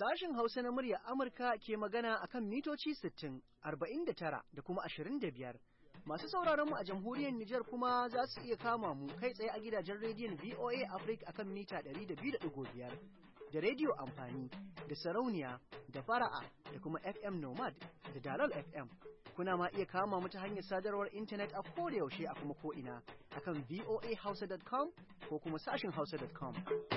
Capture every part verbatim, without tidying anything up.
Sashen Hausa na murya Amurka ke magana akan mitoci sittin, arba'in da tara da kuma ashirin da biyar. Masu sauraron mu a jamhuriyar Nijar kuma za su iya kama mu kai tsaye a gidajen rediyon V O A Africa akan mita ɗari da biyu da ɗigo biyar da rediyo amfani da sarauniya da fara'a da kuma F M Nomad da Dalal F M. Kuna ma iya kama mu ta hanyar sadarwar intanet a koda yaushe a kuma ko'ina akan v o a hausa dot com ko kuma sashin hausa dot com.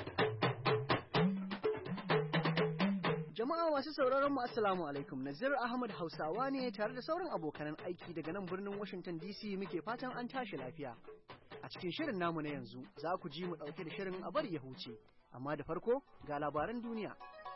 Jama'a masu sauraron mu assalamu alaikum. Nazir Ahmad Hausawa ne tare da sauran abokanan aiki daga nan birnin Washington D C muke fatan an tashi lafiya. A cikin shirin namu na yanzu za ku ji mu ɗauke da shirin a bari ya huce, amma da farko ga labaran duniya.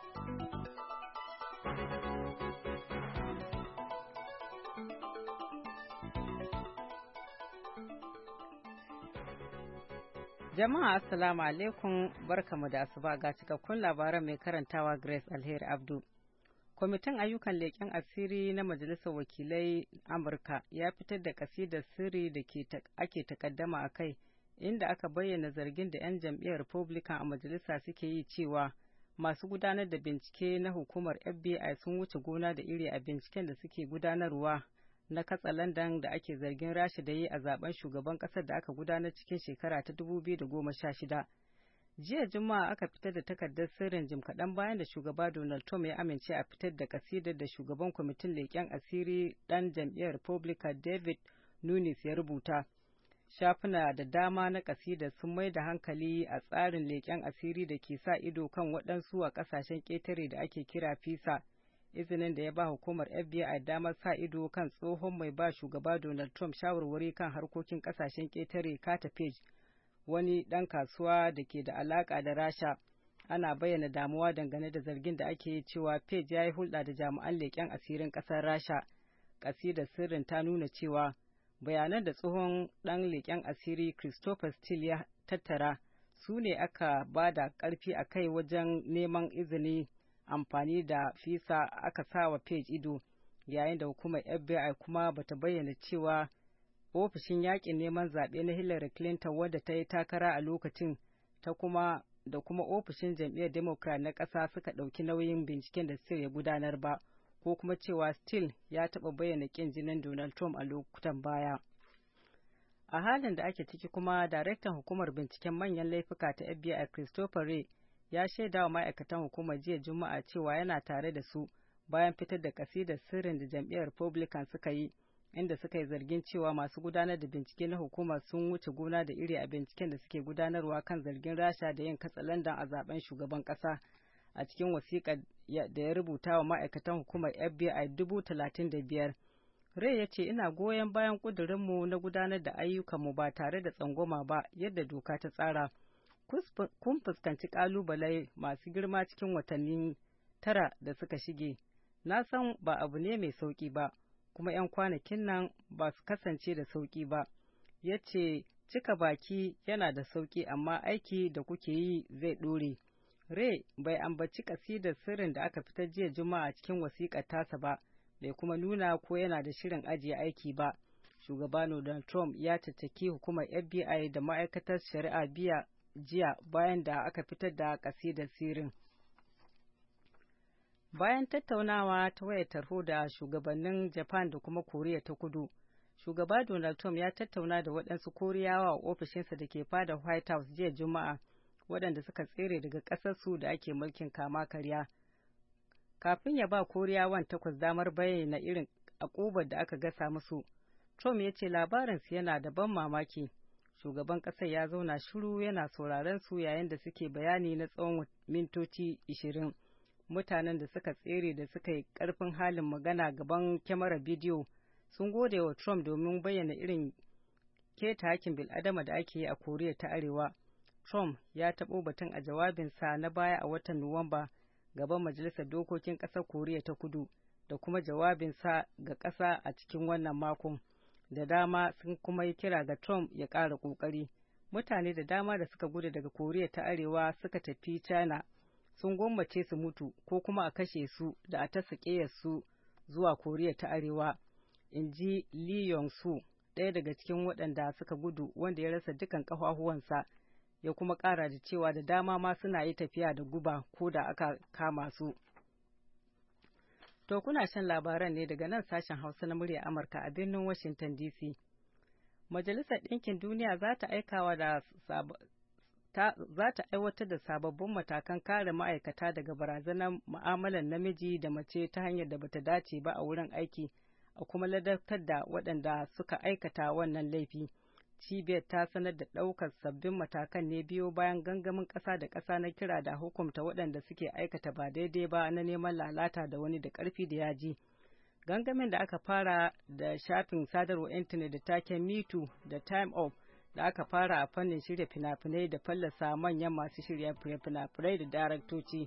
Jama'a assalamu alaikum, barkamu da asuba ga cikakkun labaran mai karantawa Grace Alheri Abdu. Kwamitin ayyukan leƙen asiri na Majalisar Wakilai Amurka ya fitar da kasidar sirri da ake takaddama a kai, inda aka bayyana zargin da 'yan jam'iyyar Republican a majalisa suke yi cewa masu gudanar da bincike na hukumar F B I sun wuce gona da iri a binciken da suke gudanarwa na katsalandan da ake zargin Rasha da yi a zaben shugaban kasar da aka gudanar cikin shekara ta dubu biyu da goma sha shida. Jiya Juma'a aka fitar da takardar sirrin jim kaɗan bayan da shugaba Donald Trump ya amince a fitar da kasidar da shugaban kwamitin leƙen asiri ɗan jam'iyyar Republican David Nunes ya rubuta. Shafuna da dama na kasidar sun mai da hankali a tsarin leƙen asiri da ke sa ido kan waɗansu a ƙasashen ƙetare da ake kira FISA. Izinin da ya ba hukumar F B I damar sa ido kan tsohon mai ba shugaba Donald Trump shawarwari kan harkokin kasashen ƙetare Carter Page, wani ɗan kasuwa da ke da alaƙa da Rasha. Ana bayyana damuwa dangane da zargin da ake yi cewa Page ya yi hulɗa da jami'an leƙen asirin ƙasar Rasha. Ƙasidar sirrin ta nuna cewa bayanan da tsohon ɗan leƙen asiri Christopher Steele ya tattara su ne aka ba da ƙarfi a kai wajen neman izini amfani da fisa aka sa wa Page ido, yayin da hukumar F B I kuma bata bayyana cewa ofishin yakin neman zaɓe na Hillary Clinton wadda ta yi takara a lokacin ta kuma da kuma ofishin jam'iyyar Democrat na ƙasa suka ɗauki nauyin binciken da Steele ya gudanar ba, ko kuma cewa Steele ya taɓa bayyana ƙin jinin Donald Trump a lokutan baya. A halin da ake ciki kuma, daraktan hukumar binciken manyan laifuka ta F B I Christopher Wray ya shaida wa ma'aikatan hukumar jiya Juma'a cewa yana tare da su bayan fitar da kasidar sirrin da jam'iyyar Republican suka yi, inda suka yi zargin cewa masu gudanar da bincike na hukumar sun wuce gona da iri a binciken da suke gudanarwa kan zargin Rasha da yin katsalandan a zaben shugaban ƙasa. A cikin wasiƙar da ya rubuta wa ma'aikatan hukumar F B I dubu talatin da biyar, Ray ya ce, ina goyon bayan ƙudurinmu na gudanar da ayyukanmu ba tare da tsangwama ba yadda doka ta tsara. Kun fuskanci ƙalubale masu girma cikin watanni tara da suka shige. Na san ba abu ne mai sauƙi ba, kuma 'yan kwanakin nan ba su kasance da sauƙi ba. Ya ce, cika baki yana da sauƙi, amma aiki da kuke yi zai ɗore. Ray bai ambaci kasidar sirrin da aka fitar jiya Juma'a cikin wasiƙar tasa ba, bai kuma nuna ko yana da shirin ajiye aiki ba. Shugaba Donald Trump ya caccaki hukumar F B I da ma'aikatar shari'a biya jiya bayan da aka fitar da kasidar sirrin. Bayan tattaunawa ta wayar tarho da shugabannin Japan da kuma Koriya ta Kudu, shugaba Donald Trump ya tattauna da waɗansu Koriyawa a ofishinsa da ke fada White House jiya Juma'a, waɗanda suka tsere daga ƙasarsu da ake mulkin kama karya. Kafin ya ba Koriyawan takwas damar bayyana irin akubar da aka gasa musu, Trump ya ce labarinsu yana da ban mamaki. Shugaban ƙasar ya zauna shiru yana sauraron su yayin da suke bayani na tsawon mintoci ishirin. Mutanen da suka tsere da suka yi ƙarfin halin magana gaban kyamarar bidiyo sun gode wa Trump domin bayyana irin keta hakkin bil'adama da ake yi a Koriya ta Arewa. Trump ya taɓo batun a jawabinsa na baya a watan Nuwamba gaban Majalisar Dokokin Ƙasar Koriya ta Kudu da kuma jawabinsa ga ƙasa a cikin wannan makon. Da dama sun kuma yi kira ga Trump ya ƙara ƙoƙari. Mutane da dama da suka gudu daga Koriya ta Arewa suka tafi China sun gwammace su mutu ko kuma a kashe su da a tasa su zuwa Koriya ta Arewa, in ji Lee Yong-soo, ɗaya daga cikin waɗanda suka gudu wanda ya rasa dukan ƙafafuwansa, ya kuma ƙara da cewa da dama ma suna yi tafiya da guba ko da aka kama su. To kuna shan labaran ne daga nan sashen Hausa na murya Amurka a birnin Washington D C. Majalisar Ɗinkin Duniya za ta aikawa da ta, za ta aiwatar da sababbin matakan kare ma'aikata daga barazanar mu'amalar namiji da mace ta hanyar da bata dace ba a wurin aiki, a kuma ladabtar da waɗanda suka aikata wannan laifi. Cibiyar ta sanar da ɗaukar sabbin matakan ne biyo bayan gangamin ƙasa da ƙasa na kira da hukumta waɗanda suke aikata ba daidai ba na neman lalata da wani da ƙarfi da yaji. Gangamin da aka fara da shafin sadarwar intanet da taken Me Too da Time Off da aka fara a fannin shirya fina-finai da fallasa manyan masu shirya fina-finai da daraktoci.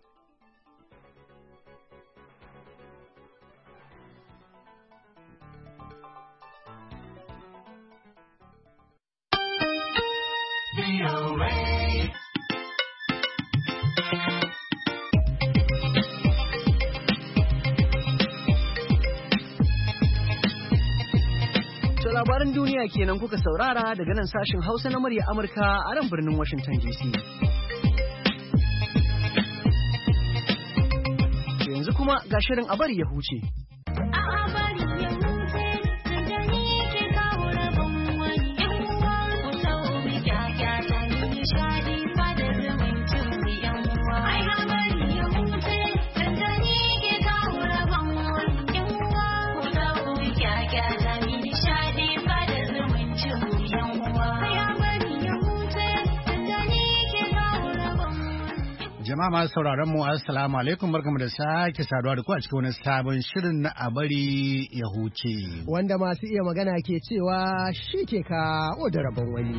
Labaran duniya kenan kuka saurara daga nan sashin Hausa na murya Amurka a nan birnin Washington D C. Yanzu kuma ga shirin a bari ya huce. Jama'a masu sauraron mu assalamu alaikum, barkamu da sake saduwa da ku a cikin wani sabon shirin na a bari ya huce. Wanda masu iya magana ke cewa shi ke kawo da rabon wani.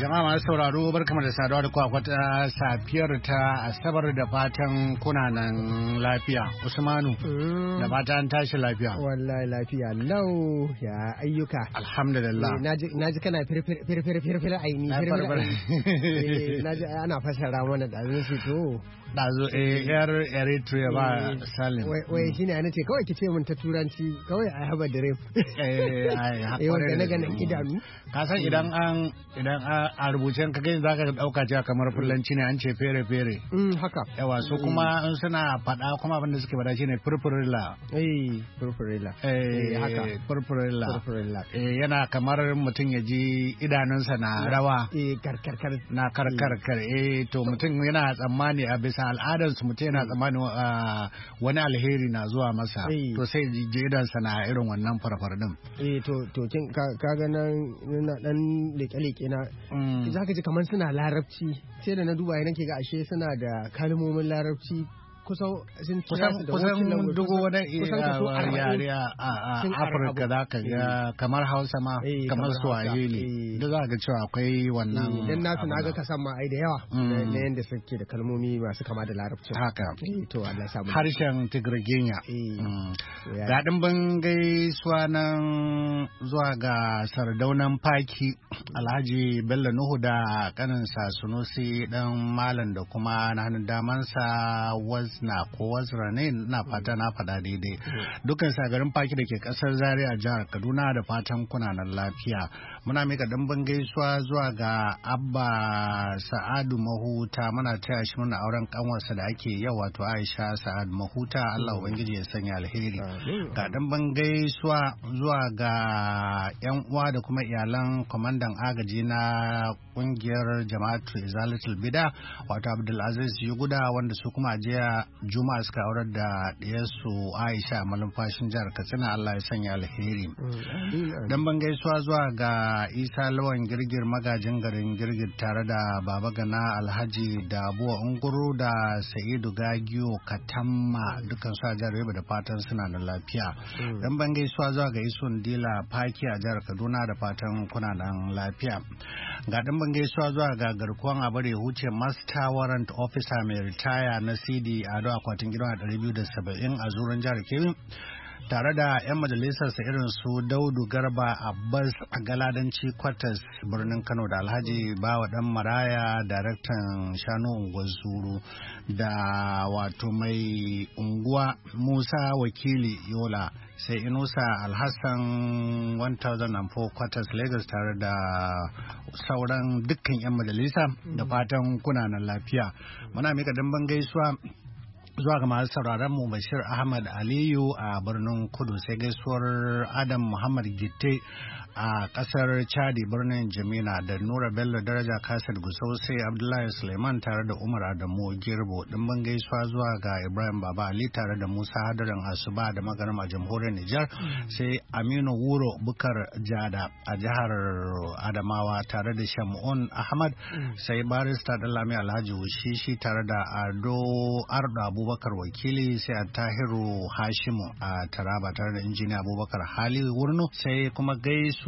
Jama'a masu sauraro barkamu da saduwa da ku a kwata safiyar ta Asabar da fatan kuna nan lafiya. Usmanu da fatan tashi lafiya. Wallahi lafiya lau ya ayyuka. Alhamdulillah. Naji kana firfir firfir firfir aini firfir aini. Naji ana fasara mana da su to. Dazo eh yar Eritrea ba Salim. Wai shine ana ce kawai kice mun ta turanci kawai I have a dream. Eh ai hakuri. Eh wanda na idanu. Ka san idan an idan a rubucen ka gani zaka dauka cewa kamar fulanci ne an ce fere fere. Mm haka. Yawa so kuma in suna fada kuma abin da suke fada shine furfurilla. Eh furfurilla. Eh haka furfurilla. Furfurilla. Eh yana kamar mutum ya ji idanunsa na rawa. Eh karkarkar na karkarkar eh to mutum yana tsammani a bisa al'adarsu mutum yana tsammanin wani alheri na zuwa masa to sai jidansa na irin wannan farfar din. Eh to to kin kaga nan na dan leke-leke na zaka ji kamar suna larabci sai da na duba yana ke ga ashe suna da kalmomin larabci kusan sun kusan dugo wani yare a Afirka za ka ga kamar Hausa ma kamar Swahili duk za ka cewa akwai wannan dan nasu na ga kasan ma ai da yawa na yanda suke da kalmomi masu kama da larabci haka to Allah ya samu harshen Tigriginya ga dimbin gaisuwa nan zuwa ga Sardaunan Faki Alhaji Bello Nuhu da kaninsa Sunusi dan Malam da kuma na hannun damansa na ko wazra ne na fata na fada daidai dukkan sagarin Faki da ke kasar Zaria a jihar Kaduna da fatan kuna nan lafiya muna mika damban gaisuwa zuwa ga Abba Sa'adu Mahuta muna taya shi muna auren kanwarsa da ake yau wato Aisha Sa'ad Mahuta Allah ubangiji ya sanya alheri ga damban gaisuwa zuwa ga yan uwa da kuma iyalan kwamandan agaji na kungiyar Jama'atu Izalatul Bida wato Abdulaziz Yuguda wanda su kuma jiya Juma'a suka aurar da ɗiyarsu Aisha a malumfashin jihar Katsina Allah ya sanya alheri. Dan ban gaisuwa zuwa ga Isa Lawan Girgir magajin garin Girgir tare da Baba Gana Alhaji da Abuwa Unguru da Sa'idu Gagiyo Katamma dukkan su a jihar Yobe da fatan suna da lafiya. Dan ban gaisuwa zuwa ga Isun Dila Faki a jihar Kaduna da fatan kuna nan lafiya. Ga dan ban gaisuwa zuwa ga garkuwan Abare Huce Master Warrant Officer mai ritaya na C D Ado akwatin gidan ɗari biyu da saba'in a zuran jihar Kebbi tare da 'yan majalisarsa irin su Daudu Garba Abbas a Galadanci Kwatas birnin Kano da Alhaji Bawa Dan Maraya daraktan Shanu Unguwar Zuru da wato mai unguwa Musa Wakili Yola sai Inusa Alhassan one thousand four Kwatas Lagos tare da sauran dukkan 'yan majalisa da fatan kuna nan lafiya muna mika damban gaisuwa zuwa ga masu sauraron mu Bashir Ahmad Aliyu a birnin Kudu sai gaisuwar Adam Muhammad Gitte a kasar Chadi birnin Jamina da Nura Bello Daraja Kasar Gusau sai Abdullahi Suleiman tare da Umar Adamu Girbo dimbin gaisuwa zuwa ga Ibrahim Baba Ali tare da Musa Hadarin Asuba da Magaram a jamhuriyar Nijar sai Aminu Wuro Bukar Jada a jihar Adamawa tare da Shamun Ahmad sai Barista Dalami Alhaji Wushishi tare da Ado Ardo Abubakar Wakili sai a Tahiru Hashimu a Taraba tare da Injiniya Abubakar Hali Wurno sai kuma gaisuwar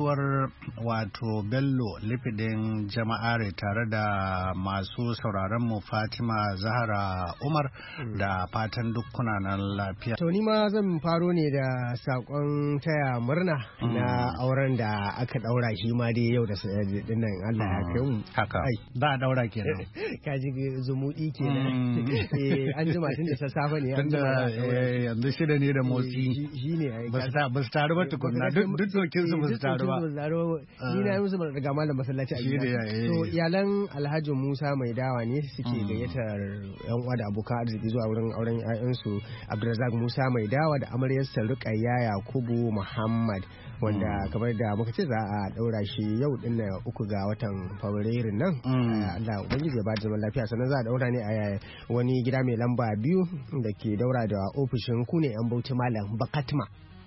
wato Bello Lipidin Jama'are tare da masu sauraron mu Fatima Zahara Umar da fatan dukkuna nan lafiya. To ni ma zan faro ne da sakon taya murna na auren da aka daura shi ma dai yau da dinnan Allah ya kai mu. Haka. Za a daura kenan. Kaji zumudi kenan. Eh an jima tun da sassafe ne an jima. Yanzu shida ne da motsi. Shine ba su taru ba tukunna duk dokin su ba su taru ba. Ni na yi musu daga malam masallaci a gida. To iyalan Alhaji Musa Mai Dawa ne suke gayyatar yan uwa da abokan arziki zuwa wurin auren ƴaƴansu Abdulrazak Musa Mai Dawa da amaryarsa Ruqayya Yakubu Muhammad wanda kamar da muka ce za a daura shi yau din na uku ga watan Fabrairun nan. Allah ubangiji ya ba da zaman lafiya sannan za a daura ne a wani gida mai lamba biyu da ke daura da ofishin Kune yan Bauchi Malam Bakatma.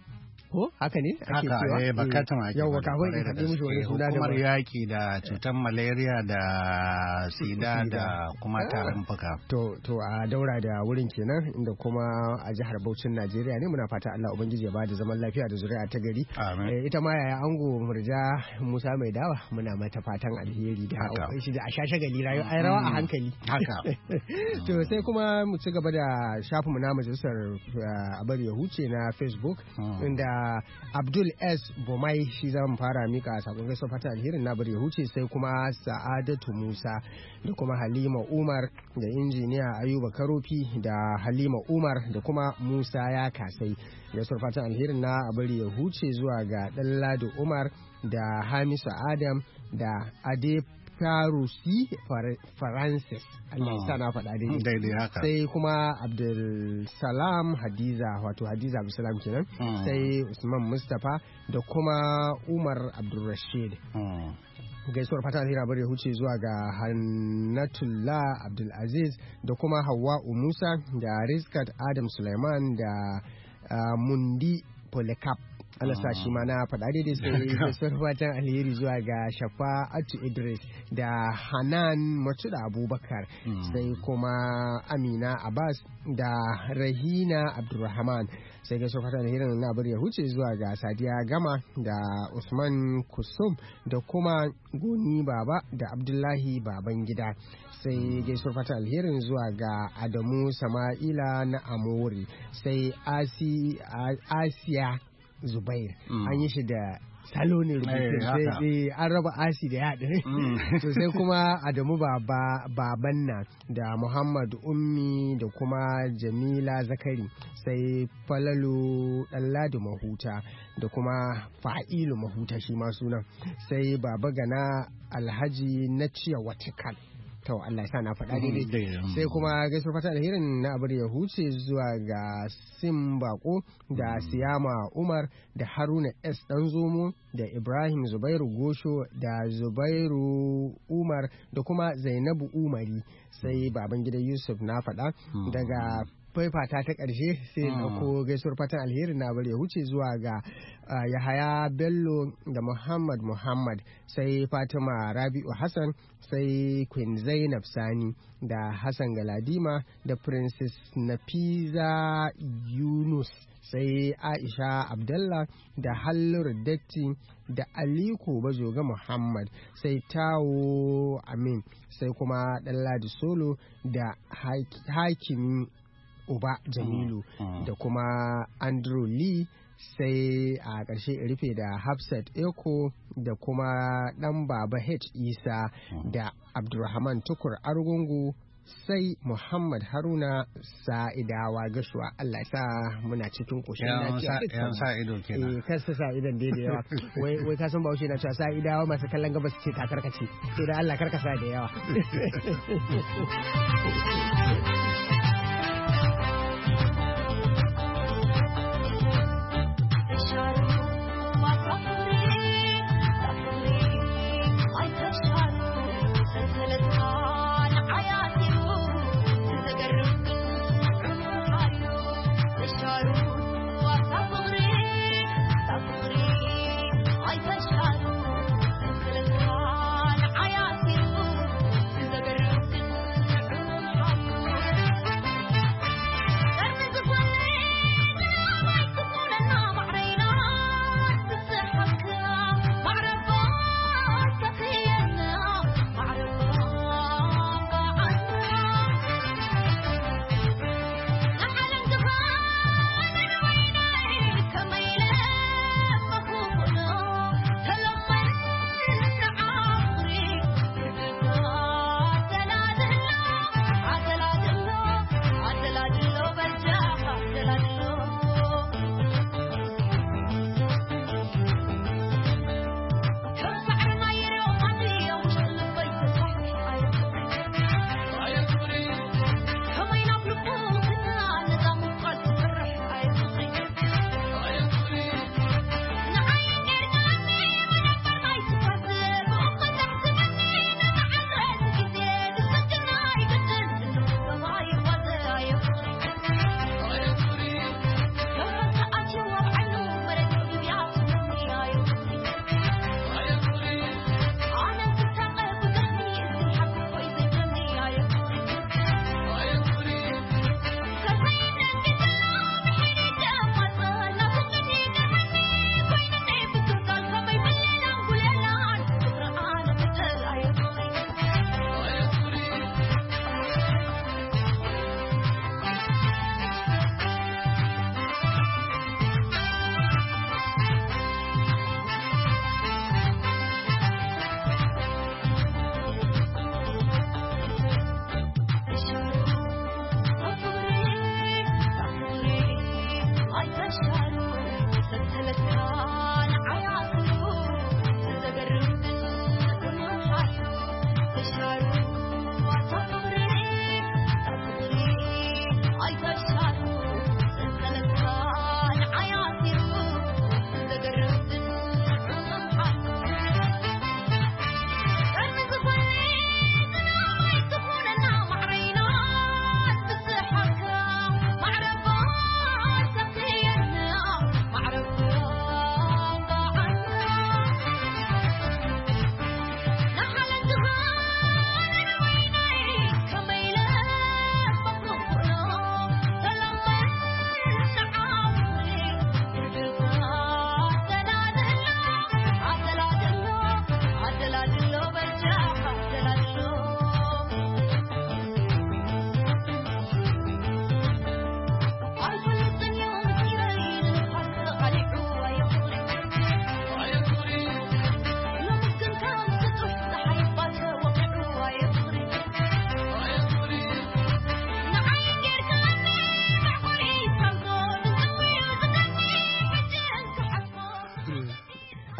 ko haka ne ake haka cewa eh bakatan ake yawa kafin in faɗi mishi wani suna da hukumar yaki da cutar malaria da sida da kuma tarin fuka to to a daura da wurin kenan inda kuma a jihar Bauchin Najeriya ne muna fata Allah ubangiji ya bada zaman lafiya da zuri'a ta gari ita ma yaya ango Murja Musa mai dawa muna mata fatan alheri da shi da a shashagali rayu ai rawa a hankali haka to sai kuma mu ci gaba da shafin mu na majalisar abar ya huce na Facebook inda Abdul S Bomai shi zamu fara mika sakon gaisuwa fatan alherin na bar ya huce sai kuma Sa'adatu Musa da kuma Halima Umar da injiniya Ayuba Karofi da Halima Umar da kuma Musa ya kasai gaisuwar fatan alherin na abar ya huce zuwa ga Dalladu Umar da Hamisu Adam da Ade Farusi Francis Allah ya sa na faɗa daidai haka sai kuma Abdul Salam Hadiza wato Hadiza Abdulsalam kenan sai Usman Mustapha da kuma Umar Abdul Rashid gaisuwar fata alheri bari huce zuwa ga Hannatullah Abdul Aziz da kuma Hawwa Musa da Rizkat Adam Suleiman da Mundi Polycarp Allah sa shi ma na faɗa daidai sai gaisuwar fatan alheri zuwa ga Shafa'atu Idris da Hanan Matuda Abubakar sai kuma Amina Abbas da Rahina Abdulrahman sai gaisuwar fatan alheri na bari ya huce zuwa ga Sadiya Gama da Usman Kusum da kuma Goni Baba da Abdullahi Babangida sai gaisuwar fatan alherin zuwa ga Adamu Sama'ila na Amori sai Asiya Zubair mm. an yi shi da salo ne rubutun sai an raba asi da yaɗi mm. to sai kuma Adamu baba baban na da Muhammad Ummi da kuma Jamila Zakari sai Falalu Ɗanladi Mahuta da kuma Fa'ilu Mahuta shi ma sunan sai Baba Gana Alhaji na Ciya Watikal to Allah ya sa na faɗa daidai sai kuma gaisuwar fata alherin na abar ya huce zuwa ga Sim Bako da Siyama Umar da Haruna S Danzomo da Ibrahim Zubairu Gosho da Zubairu Umar da kuma Zainabu Umari sai baban gida Yusuf na faɗa daga faifata ta ƙarshe sai ko gaisuwar fatan alheri na bari ya huce zuwa ga Yahaya Bello da Muhammad Muhammad sai Fatima Rabi'u Hassan sai Queen Zainab Sani da Hassan Galadima da Princess Nafiza Yunus sai Aisha Abdallah da Hallur Datti da Aliko Bajoga Muhammad sai Tawo Amin sai kuma Ɗanladi Solo da Hakimin Uba Jamilu mm, mm. da kuma Andrew Lee sai a ƙarshe rufe da Hafsat Eko da kuma ɗan Baba H Isa mm. da Abdulrahman Tukur Argungu sai Muhammad Haruna Sa'idawa Gashuwa Allah ya sa muna cikin ƙoshin lafiya yan sa ido kenan eh kansa sa idon da yawa wai wai ka san Bahaushe na cewa Sa'idawa masu kallon gabas ce ta karkace to da Allah karkasa da yawa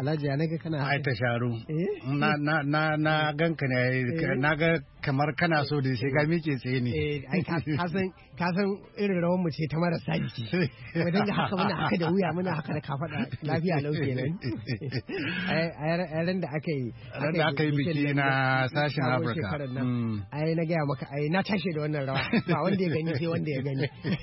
Alhaji ya naga kana ai ta sharu na na na na ganka ne na ga kamar kana so da sai ka miƙe tsaye ne eh ai ka san ka san irin rawar mu ce ta marasa jiki mu dinga haka muna haka da wuya muna haka da kafada lafiya lau kenan ai ran da aka yi ran da aka yi biki na sashen Afirka ai na gaya maka ai na tashi da wannan rawa ba wanda ya gani sai wanda ya gani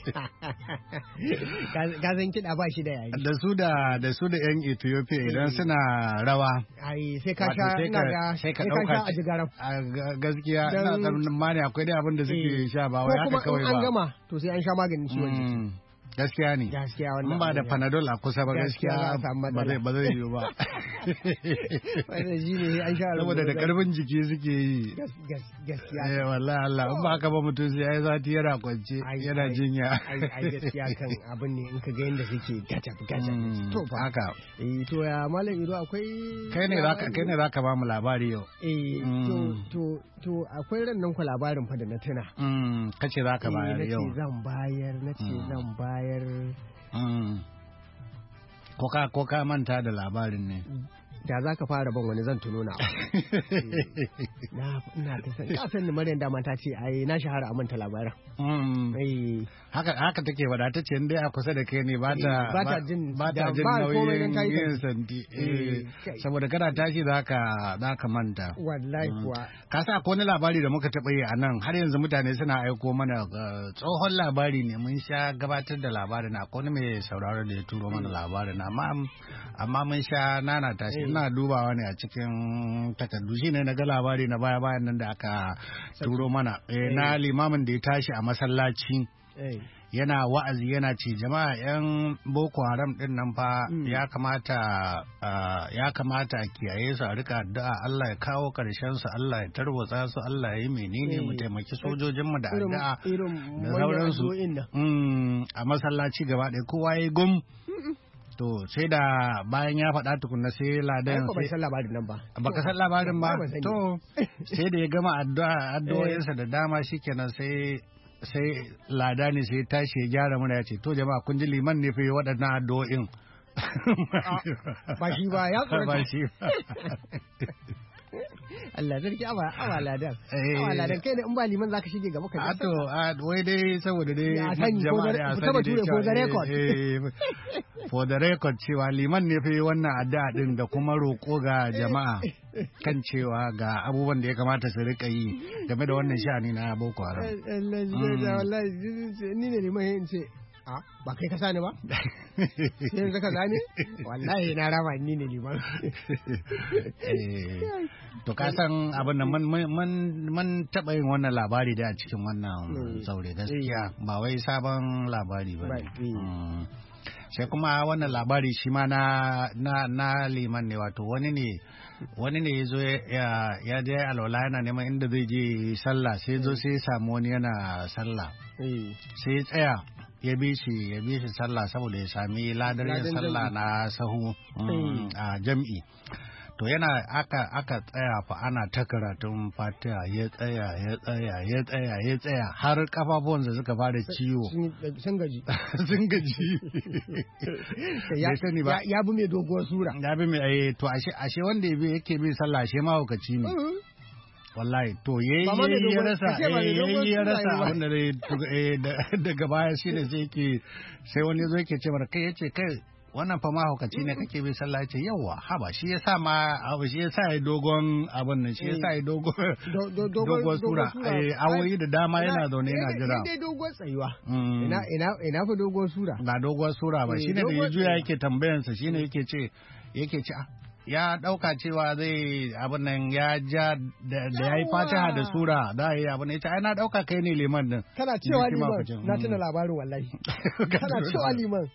ka san kiɗa ba shi da yayi da su da da su da yan Ethiopia idan suna rawa ai sai ka sha ina ga sai ka sha a jigaran gaskiya ina tsammanin ma ne akwai dai abin da suke sha ba wai haka kawai ba an gama to sai an sha maganin ciwon jiki gaskiya ne gaskiya wannan ba da panadol a kusa ba gaskiya ba zai ba zai yiwu ba wannan shine an sha saboda da karfin jiki suke yi gaskiya eh wallahi Allah in ba haka ba mutum sai ai zati yana kwance yana jinya ai gaskiya kan abin ne in ka ga yanda suke gaja gaja to ba haka eh to ya malam Iro akwai kai ne zaka kai ne zaka ba mu labari yau eh to to to akwai ran nan ku labarin fa da na tuna mm kace zaka bayar yau nace zan bayar nace zan bayar Ko ka ko ka manta da labarin ne? Da za ka fara ban wani zan tuno na. Na ina ta san ka san Maryam da mata ce ai na shahara a manta labaran. Eh haka haka take wada ta ce dai a kusa da kai ne ba ta ba ta jin ba ta jin nauyin yin santi saboda kana tashi zaka zaka manta. Wallahi kuwa. Ka sa ko wani labari da muka taɓa yi a nan har yanzu mutane suna aiko mana tsohon labari ne mun sha gabatar da labarin akwai wani mai sauraro da ya turo mana labarin amma amma mun sha nana tashi ina dubawa ne a cikin takardu shine na ga labari na baya bayan nan da aka turo mana na limamin da ya tashi a masallaci yana wa'azi yana ce jama'a yan boko haram din nan fa ya kamata ya kamata a kiyaye su a rika addu'a Allah ya kawo karshen su Allah ya tarwatsa su Allah ya yi menene mu taimaki sojojin mu da addu'a da sauransu a masallaci gaba ɗaya kowa ya gum to sai da bayan ya faɗa tukunna sai ladan sai san labarin nan ba baka san labarin ba to sai da ya gama addu'a addu'o'insa da dama shikenan sai sai lada ne sai tashi ya gyara mana ya ce to jama'a kun ji liman ne fa waɗannan addu'o'in ba shi ba ya ba shi ba Allah sarki awa awa ladan awa ladan kai ne in ba liman zaka shige gaba ka a to a wai dai saboda dai jama'a da a sani dai for the record for the record cewa liman ne fa wannan addu'a din da kuma roko ga jama'a kan cewa ga abubuwan da ya kamata su rika yi game da wannan sha'ani na Boko Haram. Allah wallahi ni ne liman yin ce a ba kai ka sani ba sai yanzu ka sani wallahi na rama ni ne liman to ka san abin nan mun taɓa yin wannan labari da a cikin wannan zaure gaskiya ba wai sabon labari ba ne sai kuma wannan labari shi ma na na liman ne wato wani ne wani ne ya zo ya je alwala yana neman inda zai je sallah sai zo sai ya samu wani yana sallah sai ya tsaya ya bi shi ya bi shi sallah saboda ya sami ladar yin sallah na sahu a jam'i to yana aka aka tsaya fa ana ta karatun fatiha ya tsaya ya tsaya ya tsaya ya tsaya har kafafuwansa suka fara ciwo sun gaji sun gaji ya sani ba ya bi mai doguwar sura ya bi mai to ashe ashe wanda yake bin sallah ashe mahaukaci ne wallahi to yayi ya rasa yayi ya rasa abin da daga baya shi ne sai yake sai wani zo yake ce mar kai yace kai wannan fa mahaukaci ne kake bai sallah yace yawa haba shi yasa ma abu shi yasa ya dogon abin nan shi yasa ya dogon dogon sura eh awoyi da dama yana zaune yana jira dai dogon tsayuwa ina ina ina fa dogon sura ba dogon sura ba shine da ya juya yake tambayansa shine yake ce yake ce ya ɗauka cewa zai abin nan ya ja da ya yi fatiha da sura za a yi abin nan ita ai na ɗauka kai ne liman din kana cewa liman na tuna labarin wallahi kana cewa liman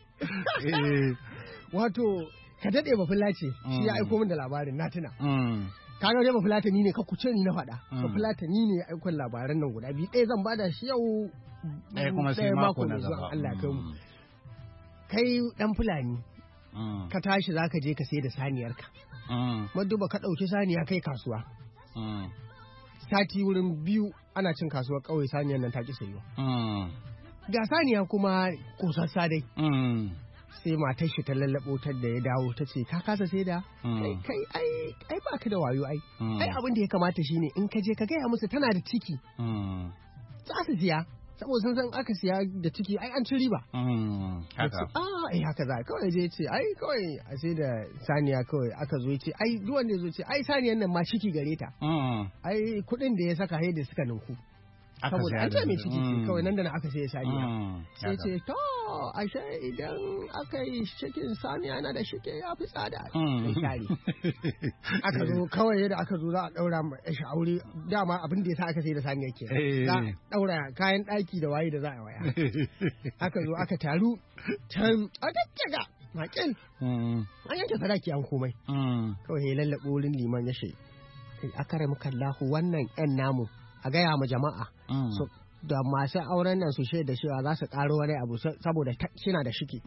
wato ka daɗe ba fulace shi ya aiko min da labarin na tuna kaga dai ba fulata ni ne ka kuce ni na faɗa ba fulata ni ne ya aiko labaran nan guda biyu ɗaya zan bada shi yau ɗaya kuma sai mako na gaba Allah kai mu kai dan fulani ka tashi za ka je ka sai da saniyarka. Maduba ka ɗauki saniya kai kasuwa. Sati wurin biyu ana cin kasuwar ƙauye saniyar nan ta ƙi sayo. Ga saniya kuma kosassa dai. sai matar shi ta lallabo ta da ya dawo ta ce ka kasa sai da kai kai ai ai baka da wayo ai ai abin da ya kamata shine in ka je ka gaya musu tana da ciki za su siya saboda sun san aka siya da ciki ai an ci riba haka ah ai haka za kawai je ce ai kawai a sai da saniya kawai aka zo ce ai duk wanda ya zo ce ai saniyan nan ma ciki gare ta ai kuɗin da ya saka sai da suka ninku saboda an ce mai ciki ce kawai nan da na aka sai saniya sai ce to ashe idan aka yi cikin saniya na da shike ya fi tsada sai aka zo kawai yadda aka zo za a daura ma shi aure dama abin da ya sa aka sai da saniya ke za a daura kayan daki da waye da za a waya aka zo aka taru can aka kaga makil an yanke sadaki an komai kawai ya lallabo wurin liman ya ce akaramuka Allahu wannan yan namu a gaya ma jama'a da masu auren nan su shaida cewa za su karo wani abu saboda shina da shiki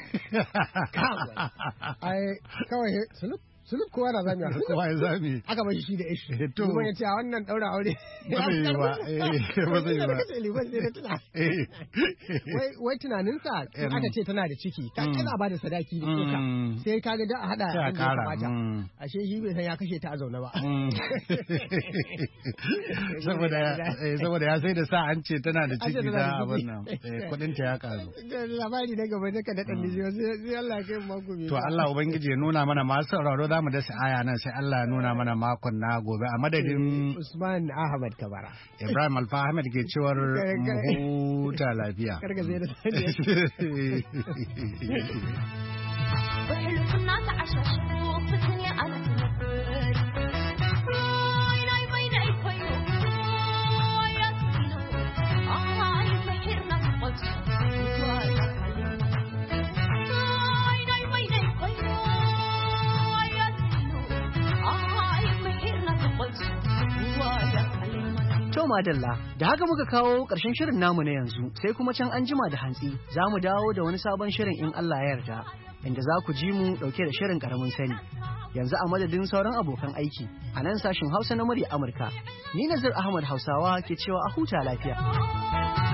ai kawai sulub sulub kowa na zami kowa ya zami aka bashi shi da ishi kuma ya ce a wannan daura aure ba zai yi ba ba zai yi ba wai wai tunanin sa aka ce tana da ciki ka kana ba da sadaki da kuka sai kaga da a hada a kara ashe shi bai san ya kashe ta a zaune ba saboda saboda ya sai da sa an ce tana da ciki da abin nan kudin ta ya karu labari na gaba da ka da dan nijo sai Allah ya kai mako biyu to Allah ubangiji ya nuna mana masu sauraro za mu dasa aya nan sai Allah ya nuna mana makon na gobe a madadin Usman Ahmad Kabara Ibrahim Alfa Ahmed ke cewar mu huta lafiya karga zai da madalla da haka muka kawo ƙarshen shirin namu na yanzu sai kuma can an jima da hantsi za mu dawo da wani sabon shirin in Allah ya yarda inda za ku ji mu ɗauke da shirin ƙaramin sani yanzu a madadin sauran abokan aiki a nan sashin Hausa na murya Amurka ni Nazir Ahmad Hausawa ke cewa a huta lafiya.